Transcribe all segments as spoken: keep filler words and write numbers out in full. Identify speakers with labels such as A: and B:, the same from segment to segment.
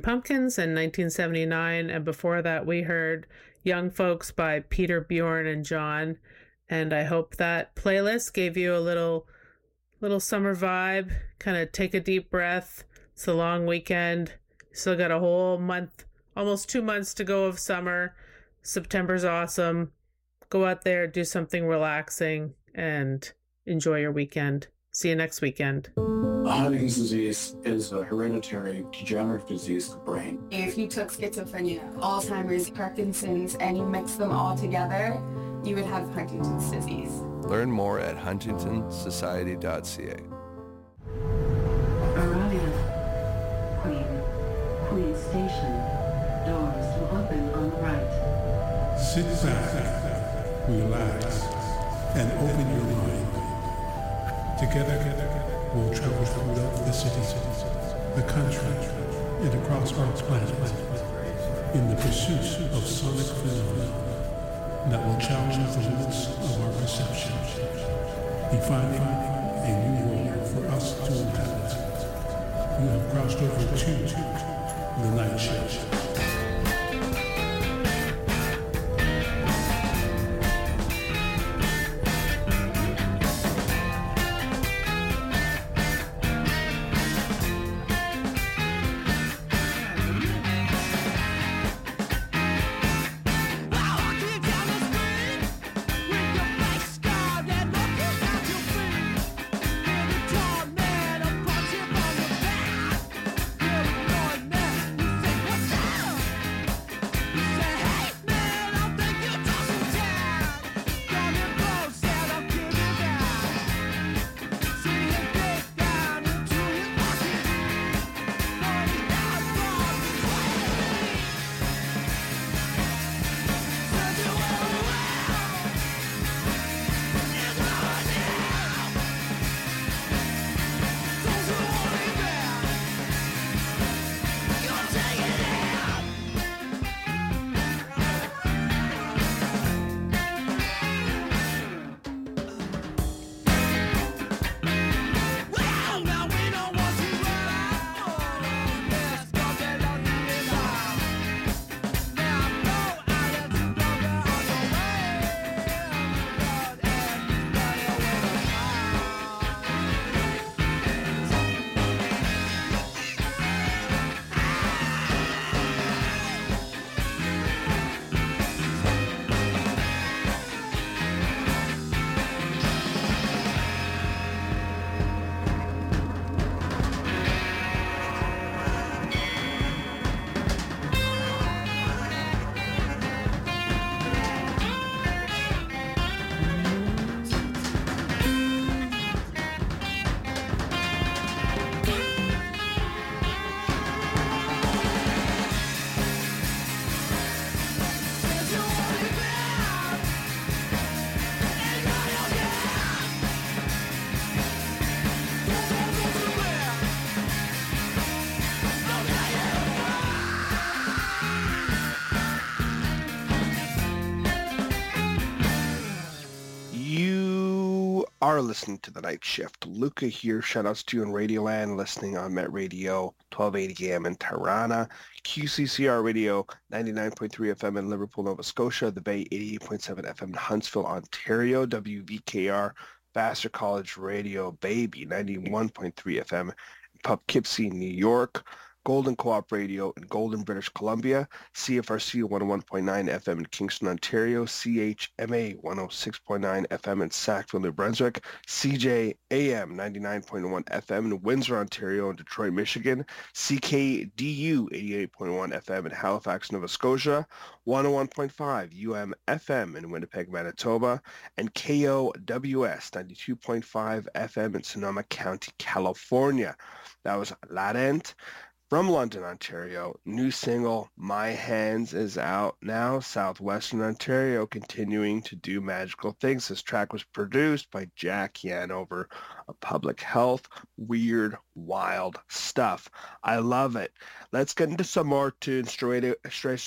A: Pumpkins in nineteen seventy-nine, and before that we heard Young Folks by Peter, Bjorn, and John. And I hope that playlist gave you a little little summer vibe. Kind of take a deep breath. It's a long weekend. Still got a whole month, almost two months to go of summer. September's awesome. Go out there, do something relaxing, and enjoy your weekend. See you next weekend.
B: Huntington's disease is a hereditary degenerative disease of the brain.
C: If you took schizophrenia, Alzheimer's, Parkinson's, and you mix them all together, you would have Huntington's disease.
D: Learn more at huntington society dot c a.
E: Arriving at Queen, Queen Station. Doors will open on the right.
F: Sit back, relax, and open your mind. Together, we'll travel throughout the city, the country, and across our planet in the pursuit of sonic phenomena that will challenge the limits of our perception, defining a new world for us to inhabit. You have crossed over to the night shift.
G: Are listening to The Night Shift. Luca here. Shoutouts to you in Radioland, listening on Met Radio, twelve eighty A M in Tirana, Q C C R Radio, ninety-nine point three F M in Liverpool, Nova Scotia, The Bay, eighty-eight point seven F M in Huntsville, Ontario, W V K R, Vassar College Radio, Baby, ninety-one point three F M in Poughkeepsie, New York, Golden Co-op Radio in Golden, British Columbia, C F R C one oh one point nine F M in Kingston, Ontario, C H M A one oh six point nine F M in Sackville, New Brunswick, C J A M ninety-nine point one F M in Windsor, Ontario, and Detroit, Michigan, C K D U eighty-eight point one F M in Halifax, Nova Scotia, one oh one point five U M F M in Winnipeg, Manitoba, and K O W S ninety-two point five F M in Sonoma County, California. That was Laurent from London, Ontario. New single, My Hands, is out now. Southwestern Ontario continuing to do magical things. This track was produced by Jack Yanover of Public Health. Weird, wild stuff. I love it. Let's get into some more tunes straight, straight,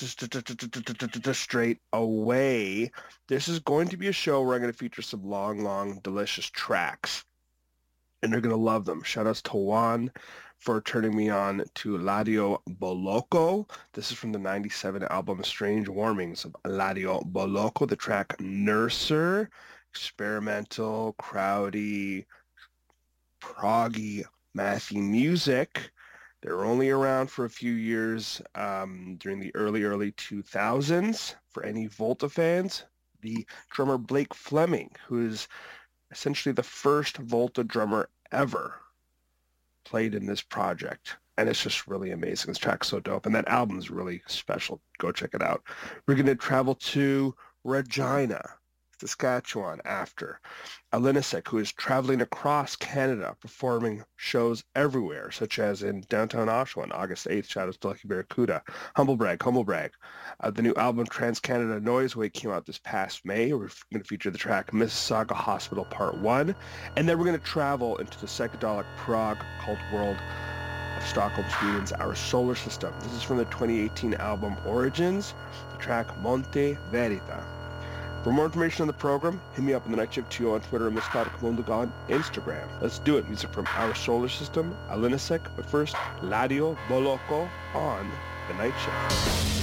G: straight away. This is going to be a show where I'm going to feature some long, long, delicious tracks. And they're going to love them. Shout outs to Juan for turning me on to Ladio Boloko. This is from the ninety-seven album Strange Warmings of Ladio Boloko, the track Nurser. Experimental, crowdy, proggy, mathy music. They were only around for a few years um, during the early, early two thousands. For any Volta fans, the drummer Blake Fleming, who is essentially the first Volta drummer ever, played in this project. And it's just really amazing. This track's so dope. And that album is really special. Go check it out. We're going to travel to Regina, Saskatchewan after. Alinisek, who is traveling across Canada, performing shows everywhere, such as in downtown Oshawa on August eighth, Shadows to Lucky Barracuda. Humble brag, humble brag. Uh, the new album Trans-Canada Noiseway came out this past May. We're going to feature the track Mississauga Hospital Part one. And then we're going to travel into the psychedelic prog cult world of Stockholm, Sweden's Our Solar System. This is from the twenty eighteen album Origins, the track Monte Verita. For more information on the program, hit me up in the Night Shift two on Twitter and Miskatonic Mundiga on Instagram. Let's do it. Music from Our Solar System, Alinisek, but first, Ladio Boloko on the Night Shift.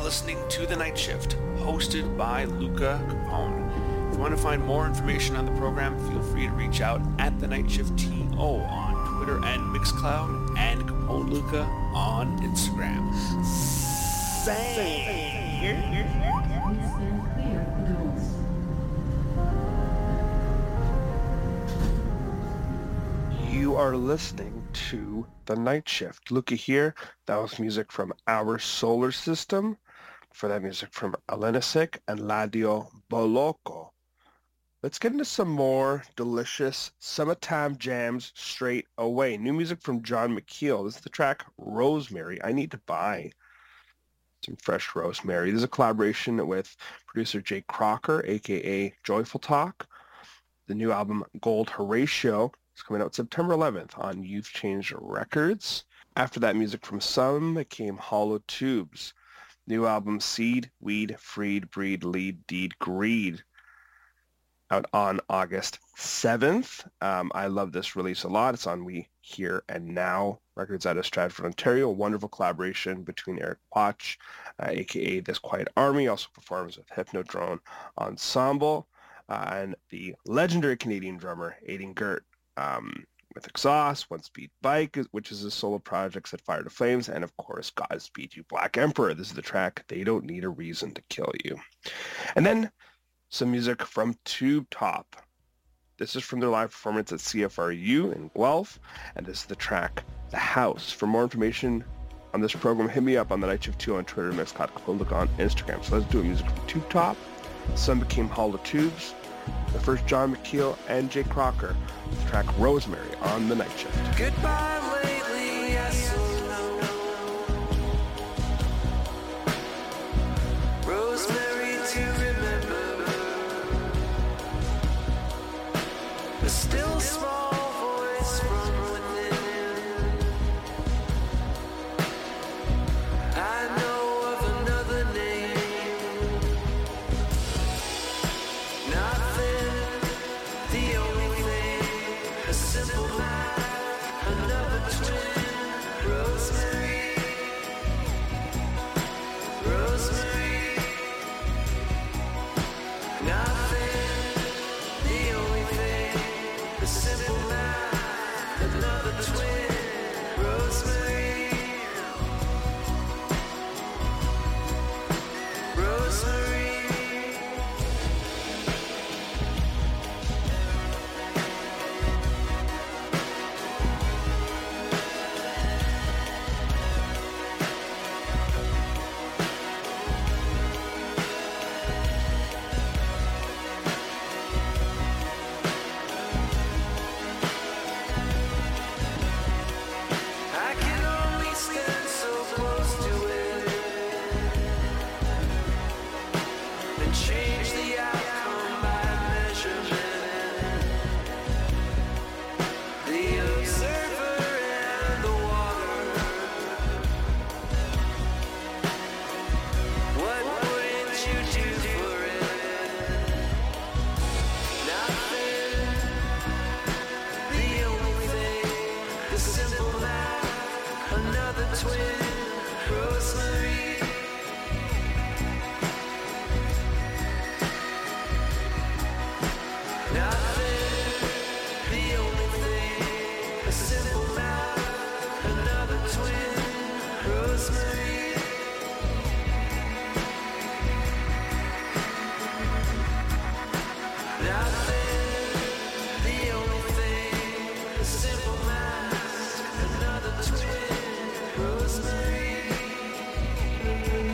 G: listening to The Night Shift, hosted by Luca Capone. If you want to find more information on the program, feel free to reach out at The Night Shift T O on Twitter and Mixcloud, and Capone Luca on Instagram. Say.
E: Please stand clear of the doors.
G: You are listening to The Night Shift. Luca here. That was music from Our Solar System. For that music from Alenasik and Ladio Boloko. Let's get into some more delicious summertime jams straight away. New music from John McKeel. This is the track Rosemary. I need to buy some fresh rosemary. This is a collaboration with producer Jay Crocker, aka Joyful Talk. The new album Gold Horatio is coming out September eleventh on Youth Change Records. After that, music from Some came Hollow Tubes. New album Seed, Weed, Freed, Breed, Lead, Deed, Greed, out on August seventh. Um, I love this release a lot. It's on We Here and Now Records out of Stratford, Ontario. A wonderful collaboration between Eric Potch, uh, aka This Quiet Army, also performs with Hypnodrone Ensemble, uh, and the legendary Canadian drummer Aiden Gert. Um, with Exhaust, One Speed Bike, which is a solo project, Set Fire to Flames, and of course, Godspeed You Black Emperor. This is the track, They Don't Need a Reason to Kill You. And then some music from Tube Top. This is from their live performance at C F R U in Guelph, and this is the track, The House. For more information on this program, hit me up on The Night Shift two on Twitter, Mixcloud, Capone on Instagram. So let's do a music from Tube Top. Some became Hollow Tubes. The first John McKeel and Jay Crocker with the track Rosemary on The Night Shift.
H: Goodbye lately, yes or no. Rosemary to remember. A still small voice from within. I know of another name. Rosemary.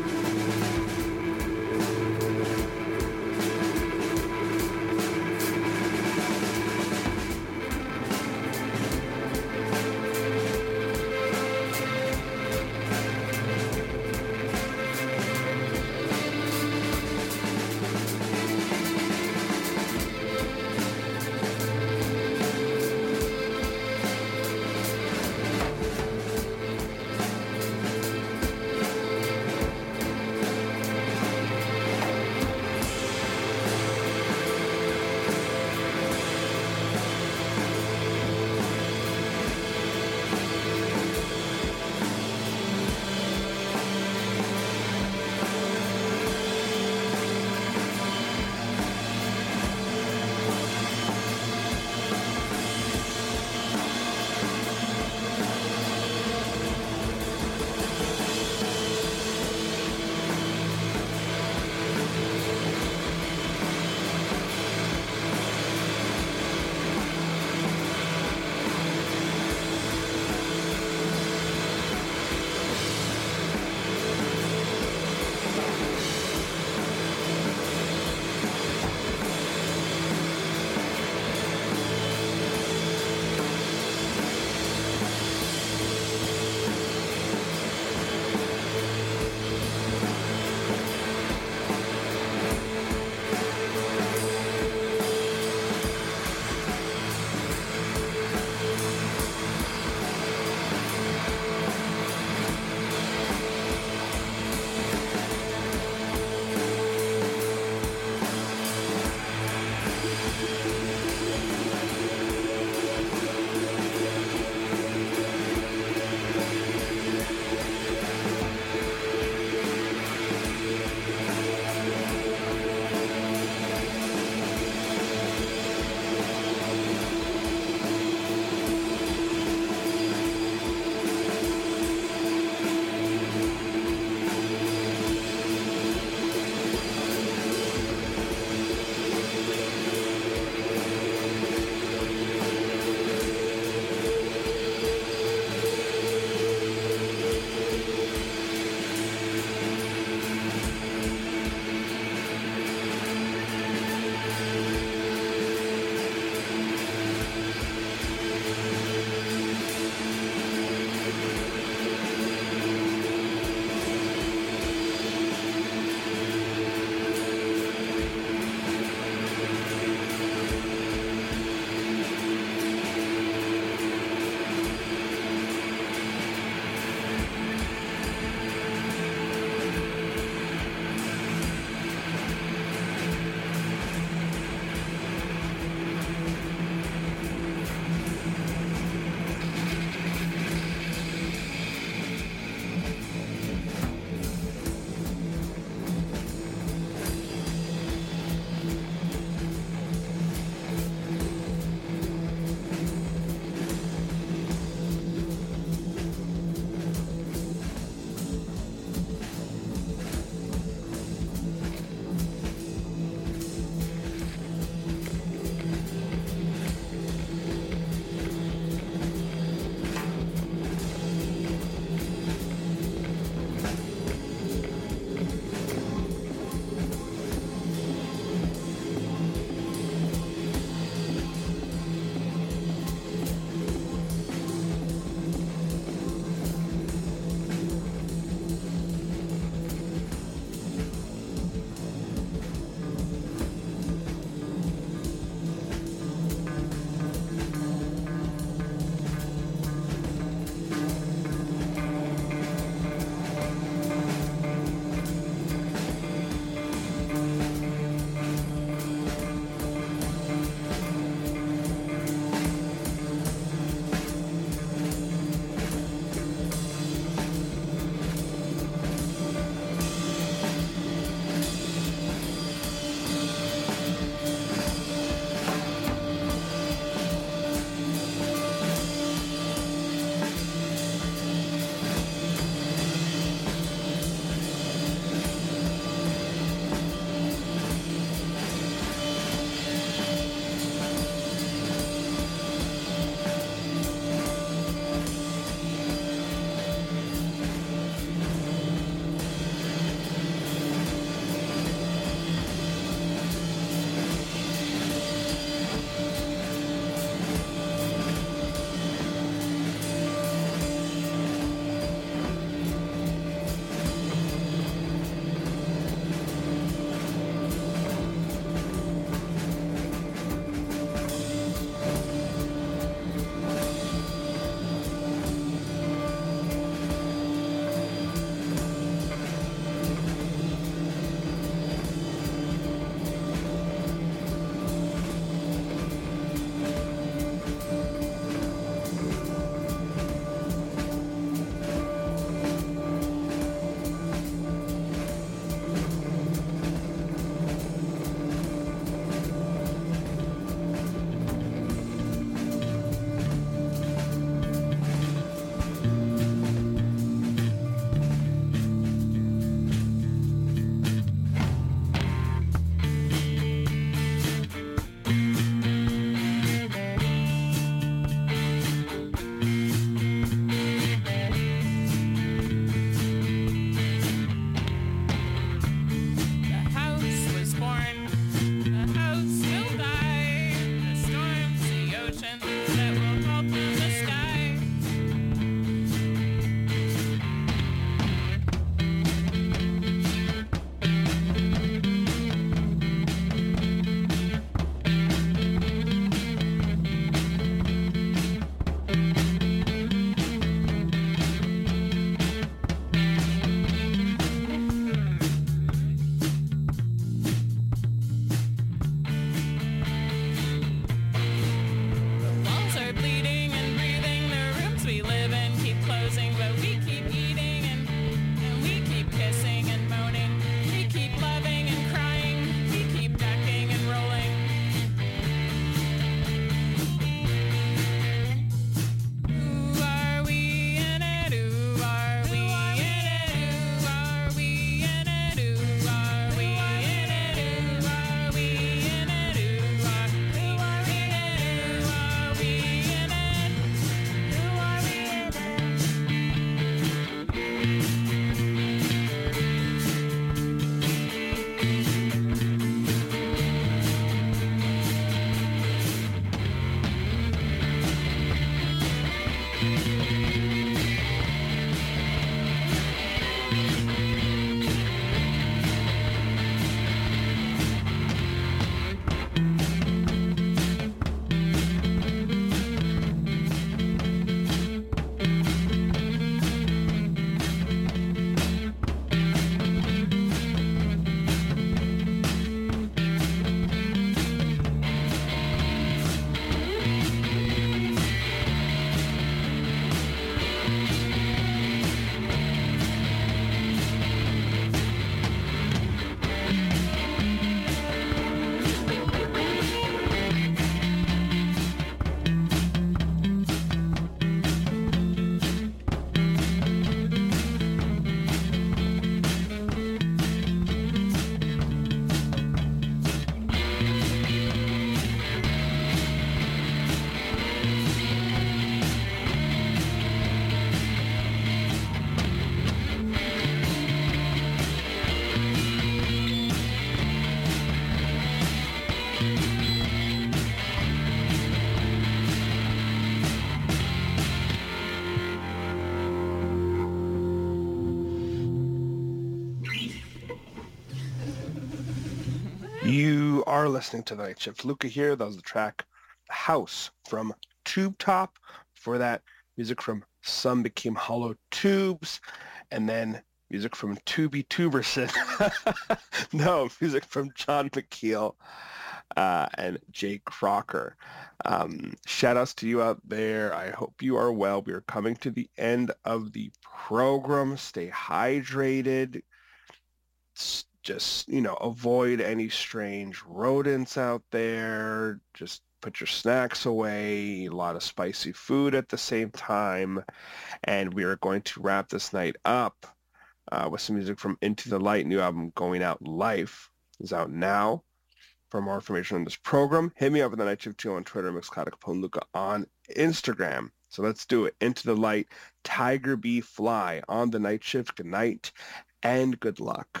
G: You are listening to The Night Shift. Luca here. That was the track House from Tube Top. Before that, music from Some Became Hollow Tubes. And then music from Tubi Tuberson. No, music from John McKeel uh, and Jay Crocker. Um, shout outs to you out there. I hope you are well. We are coming to the end of the program. Stay hydrated. Just, you know, avoid any strange rodents out there. Just put your snacks away. Eat a lot of spicy food at the same time. And we are going to wrap this night up uh, with some music from Into the Light. New album, Going Out Life, is out now. For more information on this program, hit me up at the Night Shift two on Twitter, Mixcloud Capone Luca on Instagram. So let's do it. Into the Light, Tiger Bee Fly on the Night Shift. Good night and good luck.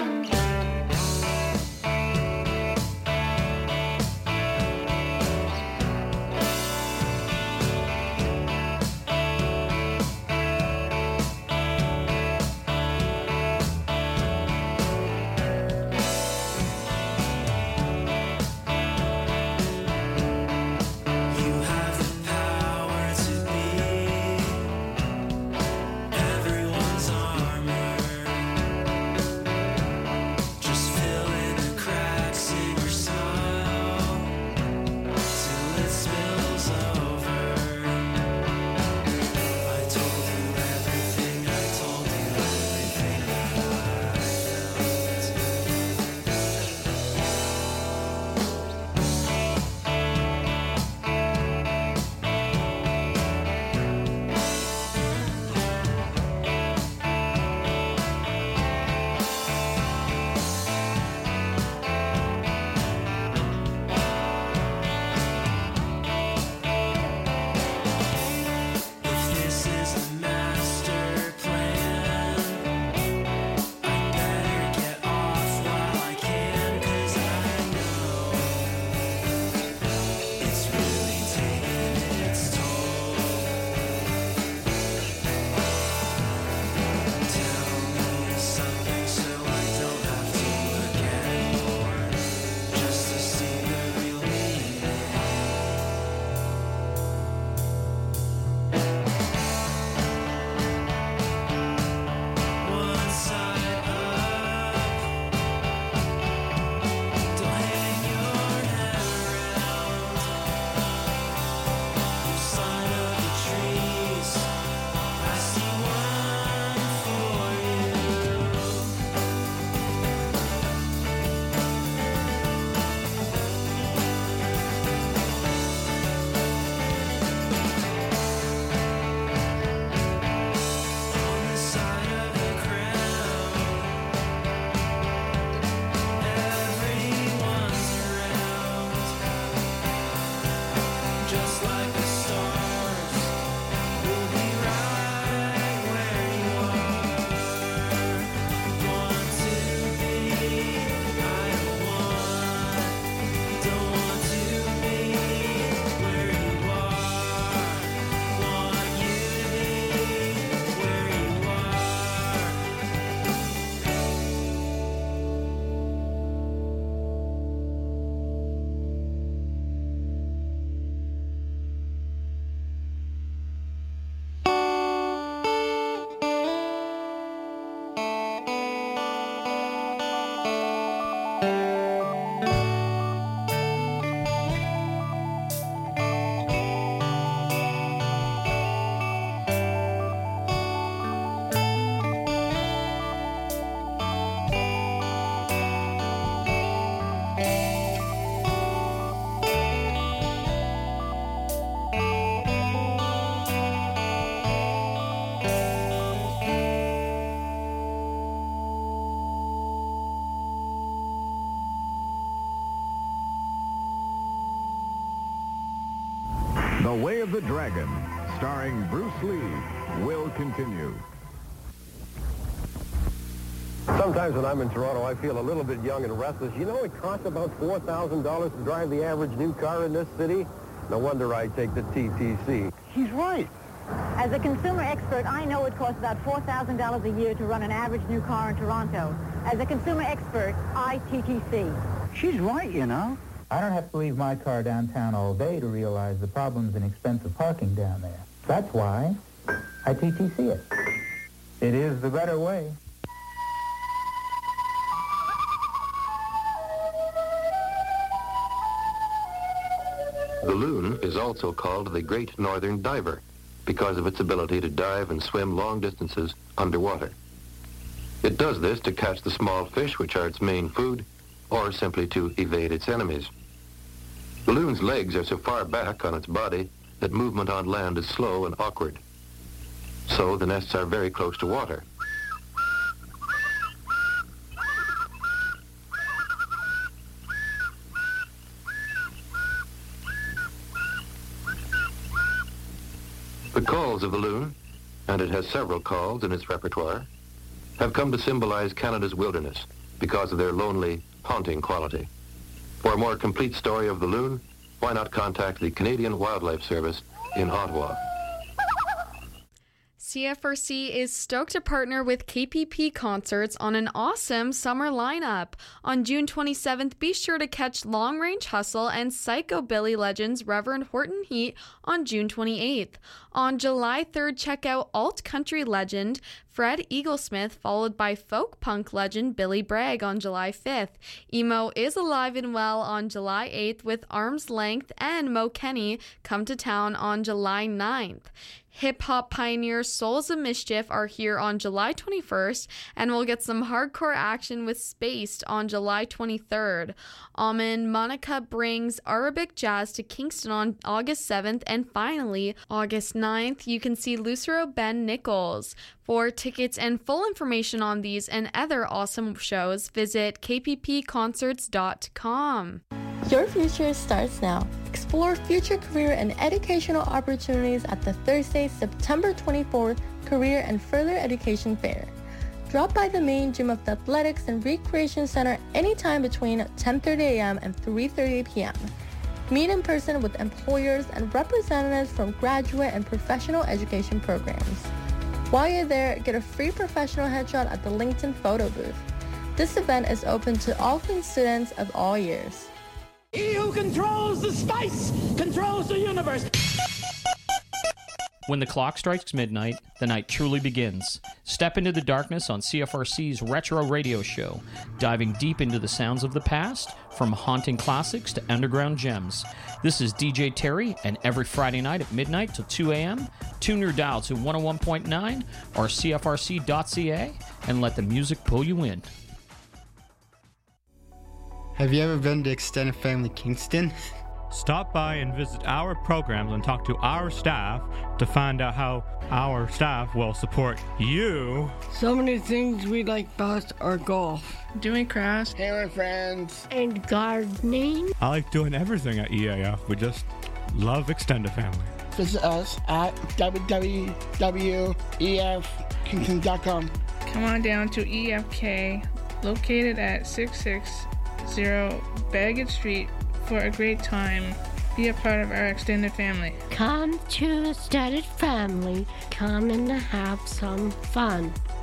H: Everyone's armor.
I: The Way of the Dragon, starring Bruce Lee, will continue.
J: Sometimes when I'm in Toronto, I feel a little bit young and restless. You know, it costs about four thousand dollars to drive the average new car in this city. No wonder I take the T T C.
K: He's right. As a consumer expert, I know it costs about four thousand dollars a year to run an average new car in Toronto. As a consumer expert, I T T C.
L: She's right, you know. I don't have to leave my car downtown all day to realize the problems and expensive parking down there. That's why I T T C it. It is the better way.
M: The loon is also called the Great Northern Diver because of its ability to dive and swim long distances underwater. It does this to catch the small fish, which are its main food, or simply to evade its enemies. The loon's legs are so far back on its body that movement on land is slow and awkward. So the nests are very close to water. The calls of the loon, and it has several calls in its repertoire, have come to symbolize Canada's wilderness because of their lonely, haunting quality. For a more complete story of the loon, why not contact the Canadian Wildlife Service in Ottawa?
N: C F R C is stoked to partner with K P P Concerts on an awesome summer lineup. On June twenty-seventh, be sure to catch Long Range Hustle and Psychobilly legends Reverend Horton Heat on June twenty-eighth. On July third, check out alt country legend Fred Eaglesmith, followed by folk punk legend Billy Bragg on July fifth. Emo is alive and well on July eighth with Arm's Length and Mo Kenny come to town on July ninth. Hip-hop pioneers Souls of Mischief are here on July twenty-first, and we'll get some hardcore action with Spaced on July twenty-third. Almond Monica brings Arabic jazz to Kingston on August seventh, and finally, August ninth, you can see Lucero Ben Nichols. For tickets and full information on these and other awesome shows, visit k p p concerts dot com.
O: Your future starts now. Explore future career and educational opportunities at the Thursday, September twenty-fourth Career and Further Education Fair. Drop by the main gym of the Athletics and Recreation Center anytime between ten thirty a.m. and three thirty p.m. Meet in person with employers and representatives from graduate and professional education programs. While you're there, get a free professional headshot at the LinkedIn photo booth. This event is open to all students of all years.
P: He who controls the spice controls the universe.
Q: When the clock strikes midnight, the night truly begins. Step into the darkness on C F R C's Retro Radio Show, diving deep into the sounds of the past, from haunting classics to underground gems. This is D J Terry, and every Friday night at midnight till two a.m., tune your dial to one oh one point nine or C F R C dot C A and let the music pull you in.
R: Have you ever been to Extended Family Kingston?
S: Stop by and visit our programs and talk to our staff to find out how our staff will support you.
T: So many things we like best are golf,
U: doing crafts,
V: hanging with friends,
T: and gardening.
S: I like doing everything at E A F. We just love Extended Family.
V: Visit us at w w w dot e f kingston dot com.
U: Come on down to E F K, located at six six zero Baggett Street, for a great time. Be a part of our extended family.
T: Come to Extended Family. Come and have some fun.